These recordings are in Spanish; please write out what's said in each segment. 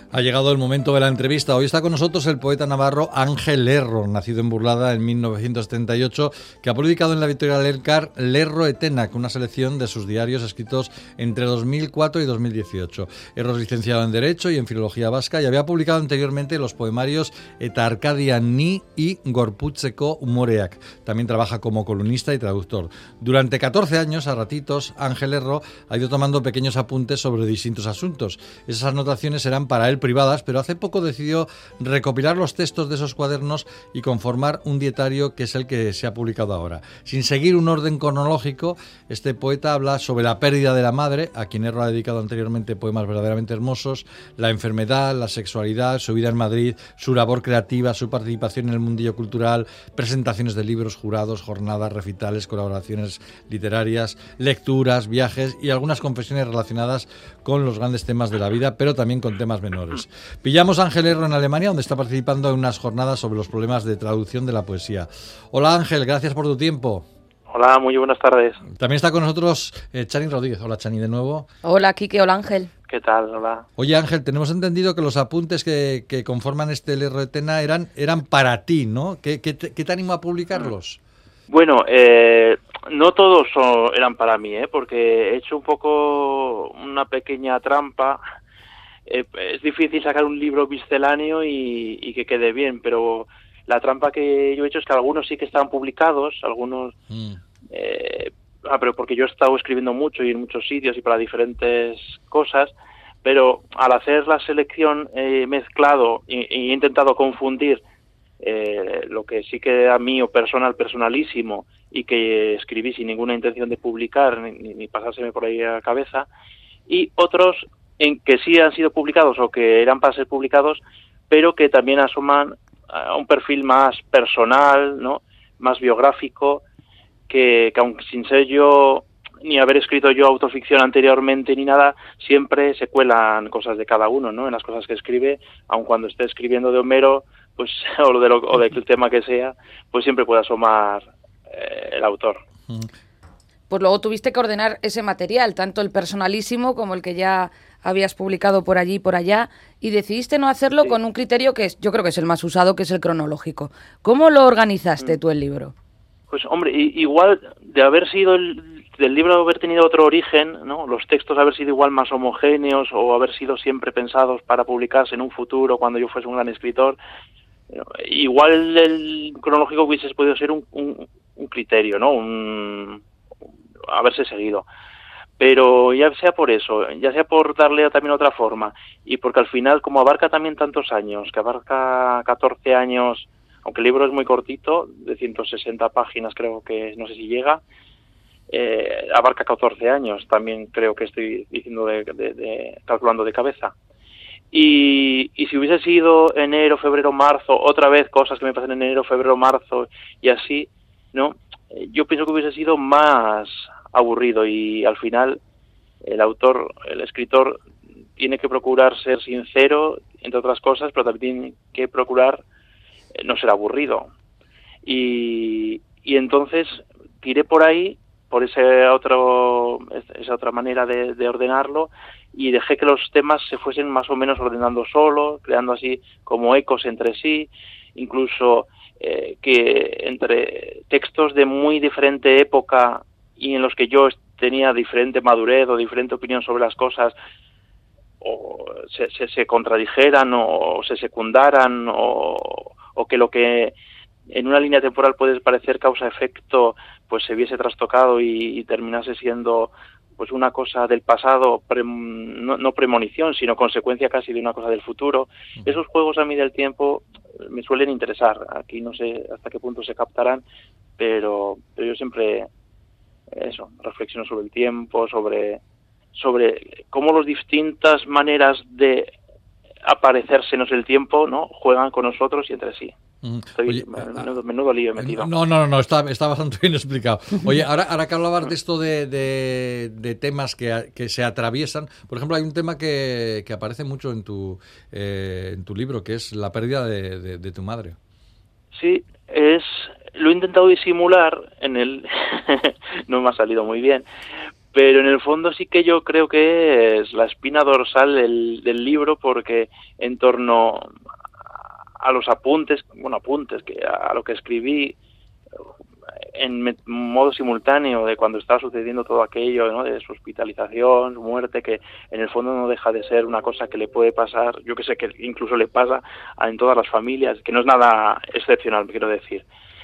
Ha llegado el momento de la entrevista. Hoy está con nosotros el poeta navarro Ángel Lerro, nacido en Burlada en 1978, que ha publicado en la editorial Elkar Lerro e Tenak, una selección de sus diarios escritos entre 2004 y 2018. Lerro es licenciado en Derecho y en Filología Vasca y había publicado anteriormente los poemarios Eta Arcadia Ni y Gorputzeko Umoreak. También trabaja como columnista y traductor. Durante 14 años, a ratitos, Ángel Lerro ha ido tomando pequeños apuntes sobre distintos asuntos. Esas anotaciones eran para él privadas, pero hace poco decidió recopilar los textos de esos cuadernos y conformar un dietario que es el que se ha publicado ahora. Sin seguir un orden cronológico, este poeta habla sobre la pérdida de la madre, a quien Lerro ha dedicado anteriormente poemas verdaderamente hermosos, la enfermedad, la sexualidad, su vida en Madrid, su labor creativa, su participación en el mundillo cultural, presentaciones de libros, jurados, jornadas, recitales, colaboraciones literarias, lecturas, viajes y algunas confesiones relacionadas con los grandes temas de la vida, pero también con temas menores. Pillamos a Ángel Lerro en Alemania, donde está participando en unas jornadas sobre los problemas de traducción de la poesía. Hola Ángel, gracias por tu tiempo. Hola, muy buenas tardes. También está con nosotros Chani Rodríguez. Hola Chani de nuevo. Hola Quique, hola Ángel. ¿Qué tal? Hola. Oye Ángel, tenemos entendido que los apuntes que conforman este Lerro de Tena eran para ti, ¿no? ¿Qué te animó a publicarlos? Bueno, no todos eran para mí, porque he hecho un poco una pequeña trampa. Es difícil sacar un libro misceláneo y que quede bien, pero la trampa que yo he hecho es que algunos sí que estaban publicados, algunos... pero porque yo he estado escribiendo mucho y en muchos sitios y para diferentes cosas, pero al hacer la selección he mezclado y he intentado confundir lo que sí que era mío, personalísimo, y que escribí sin ninguna intención de publicar ni pasárseme por ahí a la cabeza, y otros en que sí han sido publicados o que eran para ser publicados, pero que también asoman a un perfil más personal, ¿no? Más biográfico, que aunque sin ser yo ni haber escrito yo autoficción anteriormente ni nada, siempre se cuelan cosas de cada uno, ¿no? En las cosas que escribe, aun cuando esté escribiendo de Homero, pues o del tema que sea, pues siempre puede asomar el autor. Pues luego tuviste que ordenar ese material, tanto el personalísimo como el que ya habías publicado por allí y por allá, y decidiste no hacerlo con un criterio que yo creo que es el más usado, que es el cronológico. ¿Cómo lo organizaste tú el libro? Pues hombre, igual de haber sido del libro haber tenido otro origen, ¿no? Los textos haber sido igual más homogéneos o haber sido siempre pensados para publicarse en un futuro cuando yo fuese un gran escritor, igual el cronológico hubiese podido ser un criterio, ¿no? Haberse seguido. Pero ya sea por eso, ya sea por darle también otra forma, y porque al final, como abarca también tantos años, que abarca 14 años, aunque el libro es muy cortito, de 160 páginas creo que, no sé si llega, abarca 14 años, también creo que estoy diciendo calculando de cabeza. Y si hubiese sido enero, febrero, marzo, otra vez cosas que me pasan en enero, febrero, marzo, y así, ¿no? Yo pienso que hubiese sido más aburrido, y al final el autor, el escritor, tiene que procurar ser sincero, entre otras cosas, pero también tiene que procurar no ser aburrido. Y entonces tiré por ahí, por esa otra manera de ordenarlo, y dejé que los temas se fuesen más o menos ordenando solos, creando así como ecos entre sí, incluso que entre textos de muy diferente época y en los que yo tenía diferente madurez o diferente opinión sobre las cosas, o se contradijeran o se secundaran, o que lo que en una línea temporal puede parecer causa-efecto pues se viese trastocado y terminase siendo pues una cosa del pasado, no premonición, sino consecuencia casi de una cosa del futuro. Esos juegos a mí del tiempo me suelen interesar. Aquí no sé hasta qué punto se captarán, pero yo siempre reflexiono sobre el tiempo, sobre cómo las distintas maneras de aparecérsenos el tiempo, ¿no?, juegan con nosotros y entre sí. Oye, menudo lío he metido. No, está bastante bien explicado. Oye, ahora que hablabas de esto de temas que se atraviesan, por ejemplo, hay un tema que aparece mucho en tu libro, que es la pérdida de tu madre. Sí, lo he intentado disimular en el no me ha salido muy bien, Pero en el fondo sí que yo creo que es la espina dorsal del libro, porque en torno a los apuntes, a lo que escribí en modo simultáneo de cuando estaba sucediendo todo aquello, ¿no? De su hospitalización, su muerte, que en el fondo no deja de ser una cosa que le puede pasar, yo que sé, que incluso le pasa en todas las familias, que no es nada excepcional, quiero decir.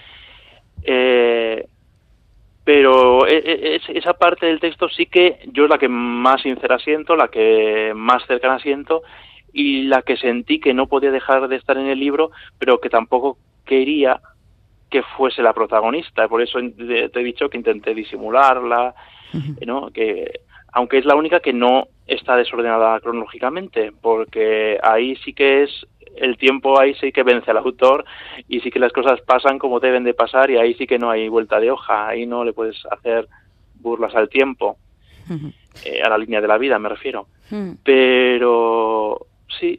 Pero esa parte del texto sí que yo es la que más sincera siento, la que más cercana siento, y la que sentí que no podía dejar de estar en el libro, pero que tampoco quería que fuese la protagonista. Por eso te he dicho que intenté disimularla, ¿no? Que aunque es la única que no está desordenada cronológicamente, porque ahí sí que es el tiempo, ahí sí que vence al autor, y sí que las cosas pasan como deben de pasar, y ahí sí que no hay vuelta de hoja, ahí no le puedes hacer burlas al tiempo, a la línea de la vida me refiero. Pero sí,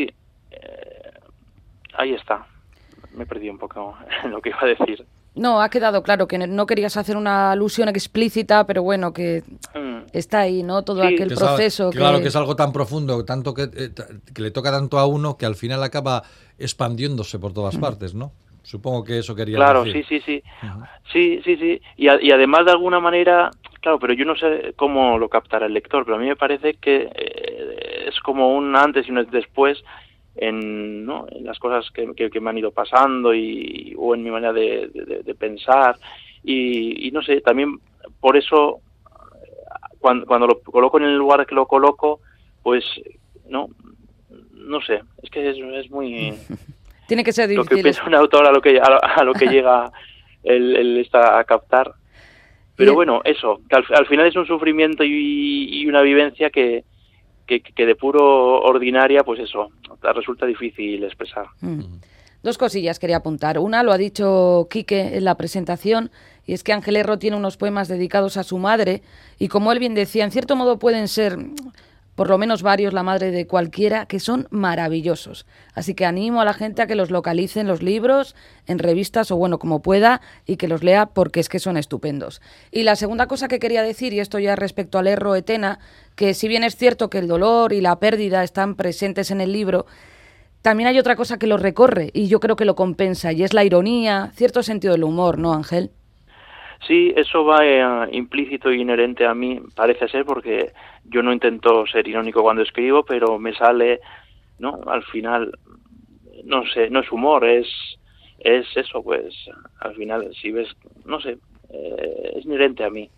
ahí está. Me he perdido un poco en lo que iba a decir. No, ha quedado claro que no querías hacer una alusión explícita, pero bueno, que está ahí, ¿no? Todo aquel proceso. Claro, que es algo tan profundo, tanto que le toca tanto a uno, que al final acaba expandiéndose por todas partes, ¿no? Supongo que eso quería decir. Claro, sí. Sí. Y además, de alguna manera, claro, pero yo no sé cómo lo captará el lector, pero a mí me parece que es como un antes y un después en las cosas que me han ido pasando o en mi manera de pensar, y no sé, también por eso cuando lo coloco en el lugar que lo coloco, pues no sé, es que es muy tiene que ser difícil lo que piensa un autor a lo que llega él está a captar, pero bueno, eso, que al final es un sufrimiento y una vivencia que de puro ordinaria, pues eso, resulta difícil expresar. Dos cosillas quería apuntar. Una, lo ha dicho Quique en la presentación, y es que Ángel Erro tiene unos poemas dedicados a su madre, y como él bien decía, en cierto modo pueden ser, por lo menos varios, la madre de cualquiera, que son maravillosos. Así que animo a la gente a que los localice en los libros, en revistas o bueno, como pueda, y que los lea porque es que son estupendos. Y la segunda cosa que quería decir, y esto ya respecto al Erro Etena, que si bien es cierto que el dolor y la pérdida están presentes en el libro, también hay otra cosa que lo recorre y yo creo que lo compensa, y es la ironía, cierto sentido del humor, ¿no, Ángel? Sí, eso va implícito y inherente a mí, parece ser, porque yo no intento ser irónico cuando escribo, pero me sale, ¿no? Al final, no sé, no es humor, es eso, pues, al final, si ves, no sé, es inherente a mí.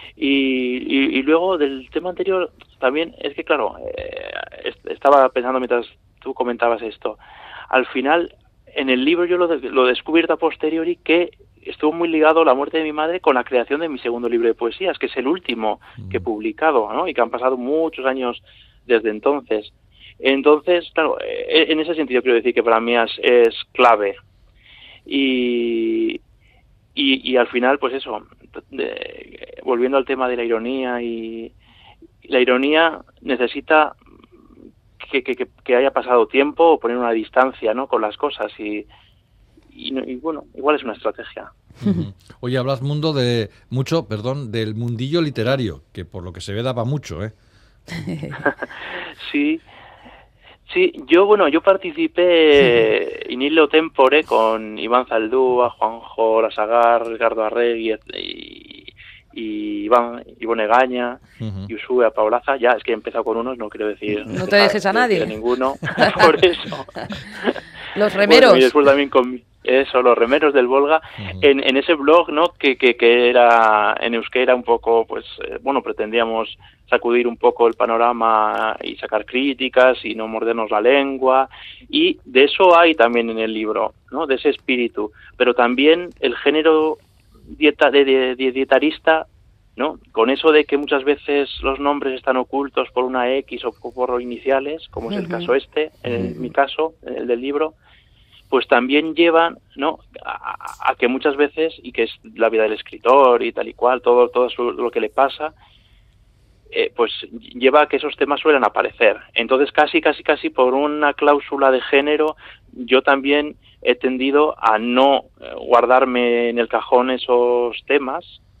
Y luego del tema anterior, también es que, claro, estaba pensando mientras tú comentabas esto, al final, en el libro yo lo he descubierto a posteriori, que estuvo muy ligado la muerte de mi madre con la creación de mi segundo libro de poesías, que es el último que he publicado, ¿no? Y que han pasado muchos años desde entonces. Entonces, claro, en ese sentido quiero decir que para mí es clave. Y al final, pues eso, volviendo al tema de la ironía, y la ironía necesita que haya pasado tiempo o poner una distancia, ¿no?, con las cosas, y bueno, igual es una estrategia. Oye, hablas del mundillo literario, que por lo que se ve daba mucho, ¿eh? Sí, yo participé in illo tempore con Iván Zaldúa, Juanjo Lasagar, Ricardo Arregui y Ivonne Egaña, y Usue Paulaza. Ya, es que he empezado con unos, no quiero decir... No te dejes a nadie. Ninguno, por eso. Los remeros. Bueno, y después también con los remeros del Volga, en ese blog, ¿no?, que era en euskera un poco, pues, bueno, pretendíamos sacudir un poco el panorama y sacar críticas y no mordernos la lengua, y de eso hay también en el libro, ¿no?, de ese espíritu, pero también el género dietarista, ¿no?, con eso de que muchas veces los nombres están ocultos por una X o por iniciales, como es el caso en mi caso, el del libro, pues también llevan, ¿no?, a que muchas veces, y que es la vida del escritor y tal y cual, todo lo que le pasa, pues lleva a que esos temas suelen aparecer. Entonces casi por una cláusula de género, yo también he tendido a no guardarme en el cajón esos temas,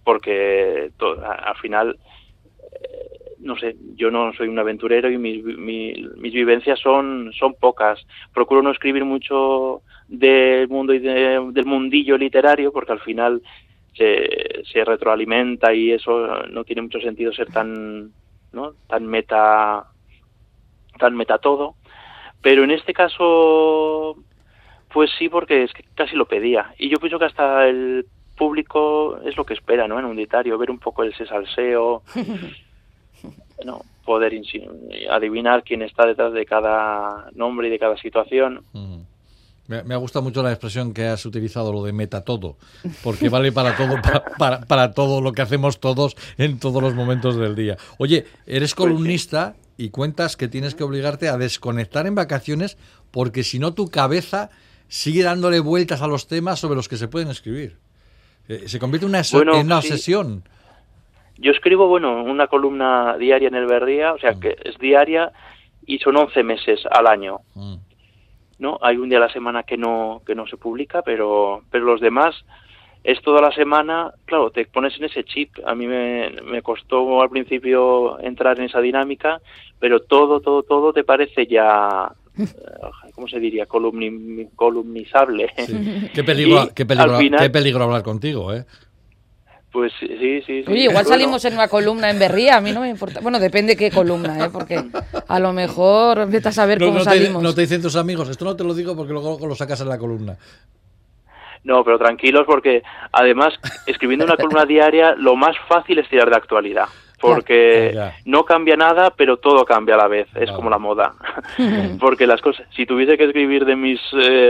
porque al final, no sé, yo no soy un aventurero y mis vivencias son pocas. Procuro no escribir mucho del mundo y del mundillo literario, porque al final se retroalimenta y eso no tiene mucho sentido ser tan meta todo. Pero en este caso, pues sí, porque es que casi lo pedía. Y yo pienso que hasta el público es lo que espera, ¿no? En un diario, ver un poco ese salseo, ¿no? Poder adivinar quién está detrás de cada nombre y de cada situación. Me ha gustado mucho la expresión que has utilizado, lo de meta todo, porque vale para todo, para todo lo que hacemos todos en todos los momentos del día. Oye, eres columnista y cuentas que tienes que obligarte a desconectar en vacaciones, porque si no tu cabeza sigue dándole vueltas a los temas sobre los que se pueden escribir. Se convierte en una obsesión. Yo escribo, una columna diaria en El Berría, o sea, que es diaria y son 11 meses al año. ¿No? Hay un día a la semana que no se publica, pero los demás es toda la semana. Claro, te pones en ese chip. A mí me costó al principio entrar en esa dinámica, pero todo te parece ya, ¿cómo se diría? Columnizable. Sí. Qué peligro hablar contigo, ¿eh? Pues sí. Oye, igual salimos en una columna en Berría, a mí no me importa. Bueno, depende qué columna, porque a lo mejor empiezas a ver cómo salimos. No te dicen tus amigos, esto no te lo digo porque luego lo sacas en la columna. No, pero tranquilos, porque además, escribiendo una columna diaria, lo más fácil es tirar de actualidad. Porque no cambia nada, pero todo cambia a la vez. Es como la moda. Porque las cosas, si tuviese que escribir de mis...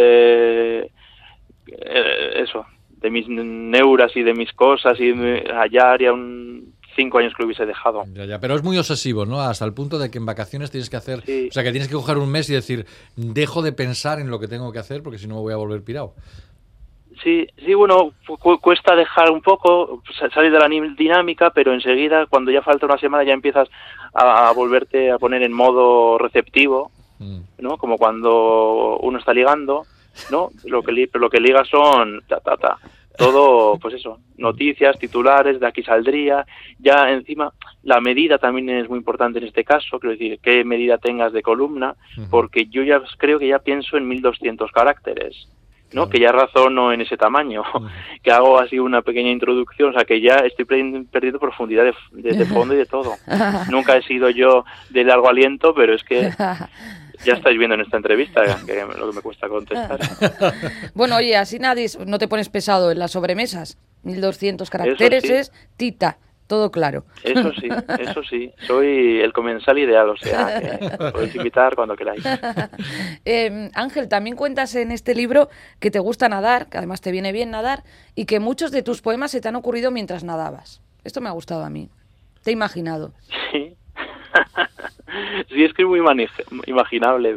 de mis neuras y de mis cosas, y allá haría 5 años que lo hubiese dejado. Pero es muy obsesivo, ¿no? Hasta el punto de que en vacaciones tienes que hacer... Sí. O sea, que tienes que coger un mes y decir, dejo de pensar en lo que tengo que hacer porque si no me voy a volver pirado. Sí, cuesta dejar un poco, salir de la dinámica, pero enseguida, cuando ya falta una semana, ya empiezas a volverte a poner en modo receptivo, ¿no? Como cuando uno está ligando, ¿no? Lo que liga son todo, pues eso, noticias, titulares, de aquí saldría. Ya encima la medida también es muy importante en este caso, quiero decir, qué medida tengas de columna, porque yo ya creo que ya pienso en 1200 caracteres, ¿no? Que ya razono en ese tamaño, que hago así una pequeña introducción, o sea que ya estoy perdiendo profundidad de fondo y de todo. Nunca he sido yo de largo aliento, pero es que ya estáis viendo en esta entrevista que lo que me cuesta contestar. Bueno, oye, así nadie, no te pones pesado en las sobremesas. 1200 caracteres sí. Es tita, todo claro. Eso sí. Soy el comensal ideal, o sea, que podéis invitar cuando queráis. Ángel, también cuentas en este libro que te gusta nadar, que además te viene bien nadar, y que muchos de tus poemas se te han ocurrido mientras nadabas. Esto me ha gustado a mí. Te he imaginado. Sí. Sí, es que es muy imaginable.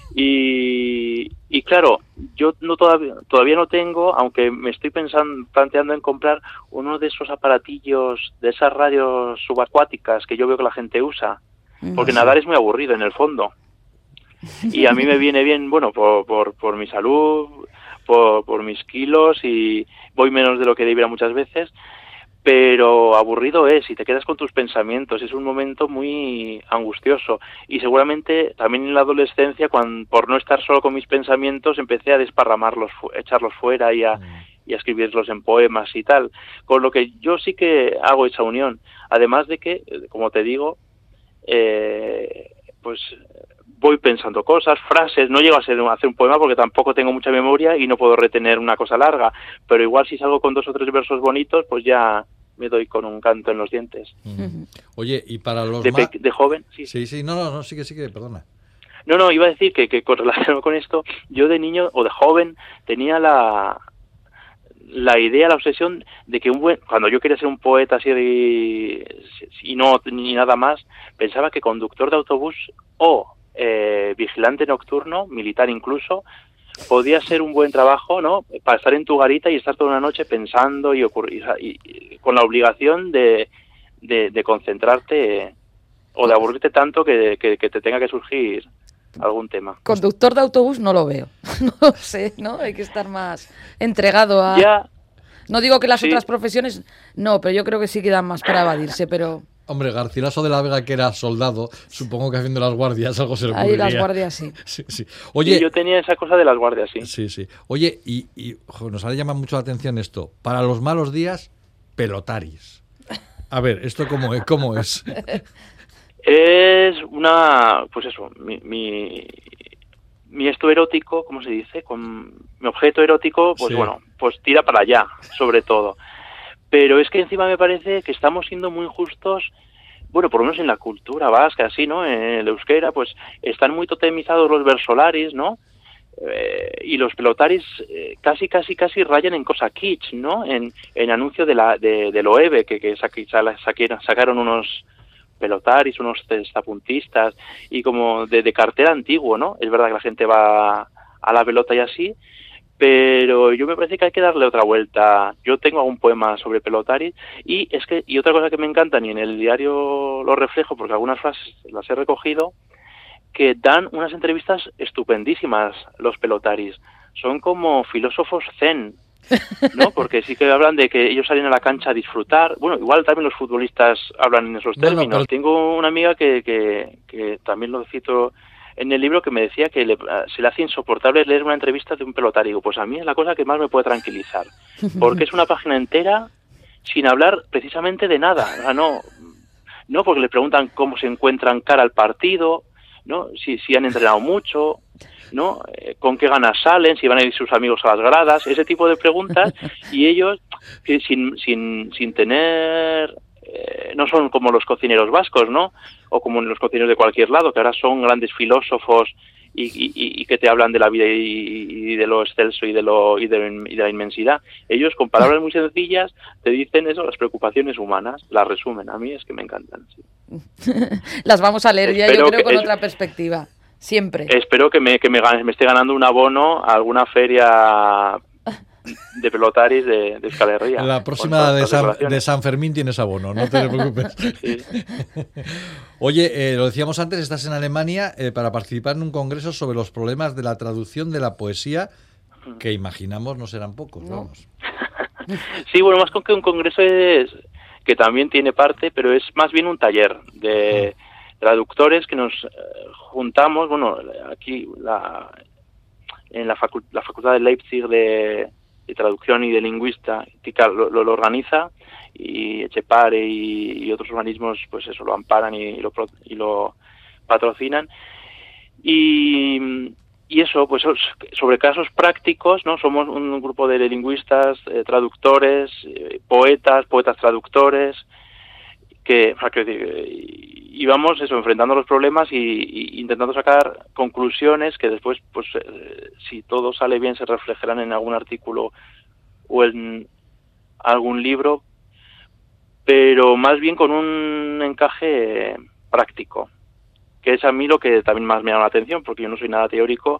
Y claro, yo todavía no tengo, aunque me estoy planteando en comprar uno de esos aparatillos, de esas radios subacuáticas que yo veo que la gente usa, porque nadar es muy aburrido en el fondo. Y a mí me viene bien, por mi salud, por mis kilos, y voy menos de lo que debiera muchas veces. Pero aburrido es, y te quedas con tus pensamientos, es un momento muy angustioso. Y seguramente también en la adolescencia, por no estar solo con mis pensamientos, empecé a desparramarlos, echarlos fuera y a escribirlos en poemas y tal. Con lo que yo sí que hago esa unión. Además de que, como te digo, pues voy pensando cosas, frases, no llego a hacer un poema porque tampoco tengo mucha memoria y no puedo retener una cosa larga, pero igual si salgo con 2 o 3 versos bonitos, pues ya me doy con un canto en los dientes. Oye, y para los de joven, sí. Sí, no, sigue, perdona. No, iba a decir que con relación con esto, yo de niño o de joven tenía la idea, la obsesión de que cuando yo quería ser un poeta así y no ni nada más, pensaba que conductor de autobús o vigilante nocturno, militar incluso, podía ser un buen trabajo, ¿no? Para estar en tu garita y estar toda una noche pensando y con la obligación de concentrarte o de aburrirte tanto que te tenga que surgir algún tema. Conductor de autobús no lo veo. No sé, ¿no? Hay que estar más entregado a... No digo que las Sí. otras profesiones no, pero yo creo que sí quedan más para evadirse, pero Hombre, Garcilaso de la Vega, que era soldado, supongo que haciendo las guardias algo se le ahí ocurriría. las guardias sí. Sí, sí. Sí, Oye, yo tenía esa cosa de las guardias, sí. sí, sí. Oye, nos ha llamado mucho la atención esto. Para los malos días, pelotaris. A ver, ¿esto cómo es? Es una, pues eso, mi esto erótico, ¿cómo se dice? Con mi objeto erótico, pues Sí. bueno, pues tira para allá, sobre todo. Pero es que encima me parece que estamos siendo muy injustos, bueno, por lo menos en la cultura vasca, así, ¿no? En el euskera, pues están muy totemizados los versolaris, ¿no? Y los pelotaris casi rayan en cosa kitsch, ¿no? En anuncio de Loewe, que sacaron unos pelotaris, unos cestapuntistas, y como de cartel antiguo, ¿no? Es verdad que la gente va a la pelota y así, pero yo me parece que hay que darle otra vuelta. Yo tengo algún poema sobre pelotaris, y otra cosa que me encantan, y en el diario lo reflejo porque algunas frases las he recogido, que dan unas entrevistas estupendísimas los pelotaris. Son como filósofos zen, ¿no? Porque sí que hablan de que ellos salen a la cancha a disfrutar. Bueno, igual también los futbolistas hablan en esos No, no, términos. pero- Tengo una amiga que también lo cito en el libro, que me decía que se le hace insoportable leer una entrevista de un pelotario. Digo, pues a mí es la cosa que más me puede tranquilizar, porque es una página entera sin hablar precisamente de nada. O sea, no porque le preguntan cómo se encuentran cara al partido, ¿no? Si han entrenado mucho, ¿no? Con qué ganas salen, si van a ir sus amigos a las gradas, ese tipo de preguntas, y ellos que sin tener no son como los cocineros vascos, ¿no? O como los cocineros de cualquier lado, que ahora son grandes filósofos y que te hablan de la vida y de lo excelso y de la inmensidad. Ellos, con palabras muy sencillas, te dicen eso, las preocupaciones humanas, las resumen. A mí es que me encantan. Sí. Las vamos a leer ya, yo Espero creo, con que otra perspectiva. Siempre. Espero que me esté ganando un abono a alguna feria de pelotaris de Euskal Herria. La próxima de San Fermín tienes abono, no te preocupes. Sí. Oye, lo decíamos antes, estás en Alemania para participar en un congreso sobre los problemas de la traducción de la poesía, que imaginamos no serán pocos, No. vamos. Sí, bueno, más con que un congreso que también tiene parte, pero es más bien un taller de traductores que nos juntamos, bueno, aquí en la Facultad de Leipzig de Traducción y de Lingüística lo organiza, y Etxepare y otros organismos pues eso lo amparan y lo patrocinan, y eso pues sobre casos prácticos, ¿no? Somos un grupo de lingüistas, traductores, poetas traductores, y vamos eso, enfrentando los problemas y intentando sacar conclusiones que después, pues si todo sale bien, se reflejarán en algún artículo o en algún libro, pero más bien con un encaje práctico, que es a mí lo que también más me llama la atención, porque yo no soy nada teórico,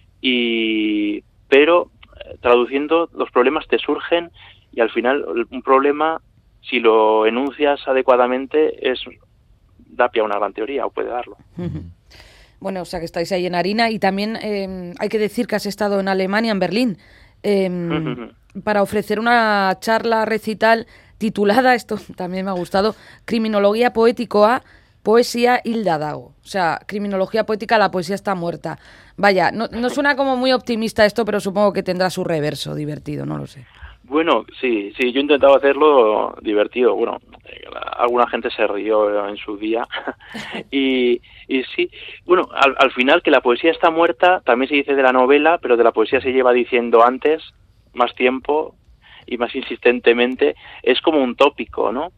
pero traduciendo los problemas te surgen, y al final un problema, si lo enuncias adecuadamente, da pie a una gran teoría, o puede darlo. Bueno, o sea que estáis ahí en harina, y también hay que decir que has estado en Alemania, en Berlín, para ofrecer una charla recital titulada, esto también me ha gustado, Criminología Poéticoa, Poesía Hilda dago. O sea, criminología poética, la poesía está muerta. Vaya, no suena como muy optimista esto, pero supongo que tendrá su reverso divertido, no lo sé. Bueno, sí, yo he intentado hacerlo divertido. Bueno, alguna gente se rió en su día. y sí, bueno, al final que la poesía está muerta también se dice de la novela, pero de la poesía se lleva diciendo antes, más tiempo y más insistentemente. Es como un tópico, ¿no?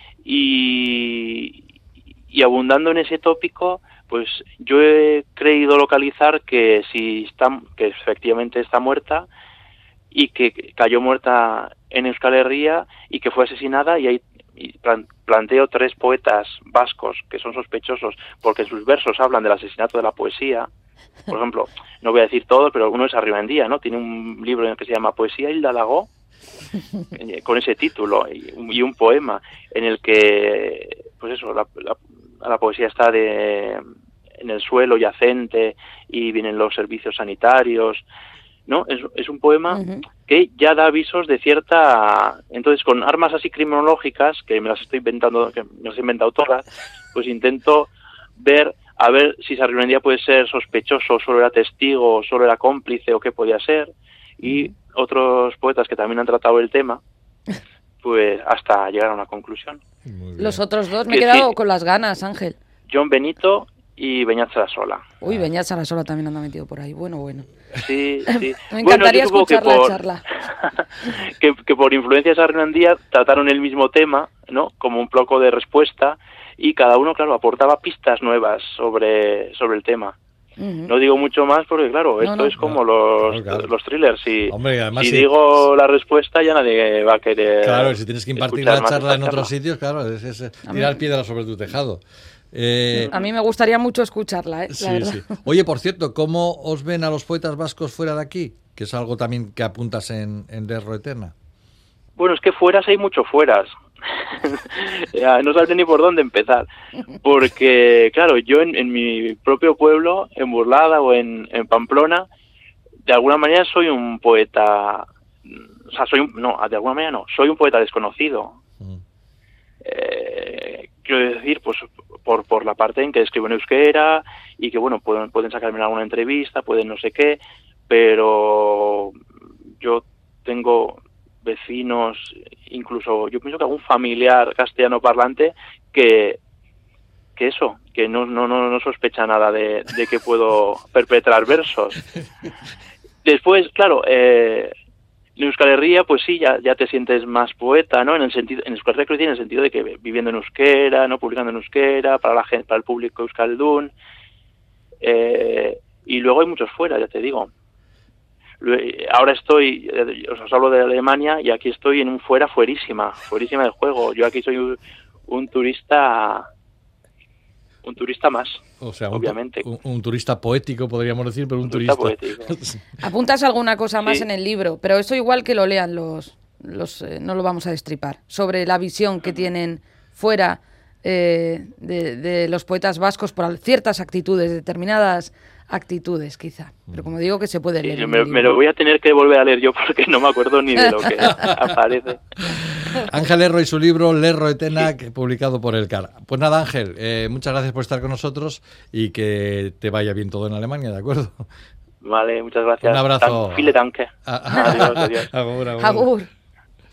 Y abundando en ese tópico, pues yo he creído localizar que que efectivamente está muerta, y que cayó muerta en Euskal Herria y que fue asesinada, y planteo 3 poetas vascos que son sospechosos porque en sus versos hablan del asesinato de la poesía. Por ejemplo, no voy a decir todo, pero uno es Arribendía, ¿no? Tiene un libro en el que se llama Poesía Hilda dago, con ese título, y un poema en el que, pues eso, la poesía está en el suelo yacente, y vienen los servicios sanitarios, ¿no? Es un poema que ya da avisos de cierta... Entonces, con armas así criminológicas, que me las he inventado todas, pues intento a ver si Sarrión puede ser sospechoso, solo era testigo, solo era cómplice, o qué podía ser. Y otros poetas que también han tratado el tema, pues hasta llegar a una conclusión. Los otros dos, me he quedado con las ganas, Ángel. John Benito y Beñat Sarasola. Uy, Beñat Sarasola también anda metido por ahí. Bueno. Sí. Me encantaría escuchar la charla. que por influencia de Sarrión Díaz trataron el mismo tema, ¿no? Como un bloco de respuesta, y cada uno, claro, aportaba pistas nuevas sobre el tema. No digo mucho más porque, claro, esto es como los thrillers. Hombre, además, si digo la respuesta, ya nadie va a querer. Claro, si tienes que impartir la charla en otros sitios, claro, es tirar piedras sobre tu tejado. A mí me gustaría mucho escucharla, Sí. Oye, por cierto, ¿cómo os ven a los poetas vascos fuera de aquí? Que es algo también que apuntas en Lerro Eterna. Bueno, es que fueras hay mucho fueras. No sabría ni por dónde empezar. Porque, claro, yo en mi propio pueblo, en Burlada o en Pamplona, de alguna manera soy un poeta... O sea, de alguna manera no, soy un poeta desconocido. Quiero decir, pues por la parte en que escribo en euskera y que, bueno, pueden sacarme en alguna entrevista, pueden no sé qué, pero yo tengo vecinos, incluso yo pienso que algún familiar castellano parlante que no sospecha nada de que puedo perpetrar versos. Después, claro, en Euskal Herria, pues sí, ya te sientes más poeta, ¿no? En Euskal Herria en el sentido de que viviendo en euskera, ¿no? Publicando en euskera, para la gente, para el público euskaldun. Y luego hay muchos fuera, ya te digo. Ahora os hablo de Alemania, y aquí estoy en un fuerísima del juego. Yo aquí soy un turista más, o sea, obviamente. Un turista poético, podríamos decir, pero un turista poético. Apuntas alguna cosa más Sí. en el libro, pero eso igual que lo lean los no lo vamos a destripar, sobre la visión que tienen fuera de los poetas vascos por ciertas actitudes, determinadas actitudes, quizá. Pero como digo, que se puede leer. Sí, me lo voy a tener que volver a leer yo porque no me acuerdo ni de lo que aparece. Ángel Lerro y su libro Lerro Eterna, publicado por Elkar. Pues nada, Ángel, muchas gracias por estar con nosotros y que te vaya bien todo en Alemania, ¿de acuerdo? Vale, muchas gracias. Un abrazo. Vielen Dank. Adiós. Agur. Agur.